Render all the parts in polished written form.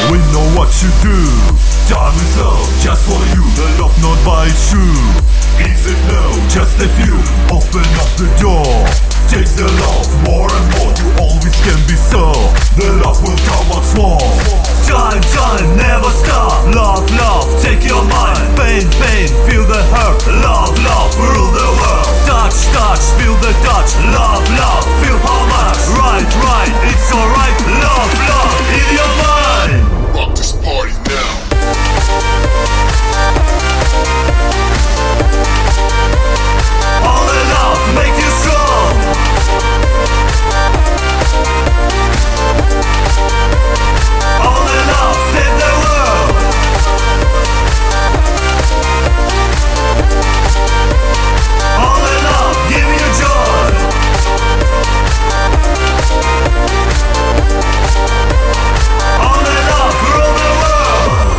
We know what you do. Time is up, just for you. The love not by true. Is it no? Just a few. Open up the door. Take the love more and more. You always can be so. The love will come once more. Time, never stop. Love, take your mind. Pain, feel the hurt. Love, rule the world. Touch, feel the touch. Love, feel how much. Right, it's alright. Love, in your mind. Rock this party now. All the love make you strong. All the love save the world. All the love give you joy. All the love rule the world.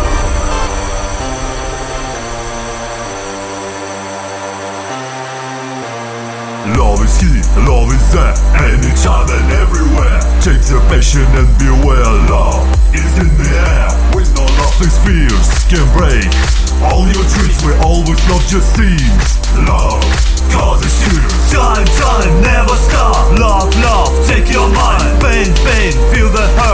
Love is here, love is there, anytime and everywhere. Take the passion and beware. Love is in the air. With no nothing's fears can break all your dreams. We always love just seems. Love, cause it's here. Time, never stop. Love, take your mind. Pain, feel the hurt.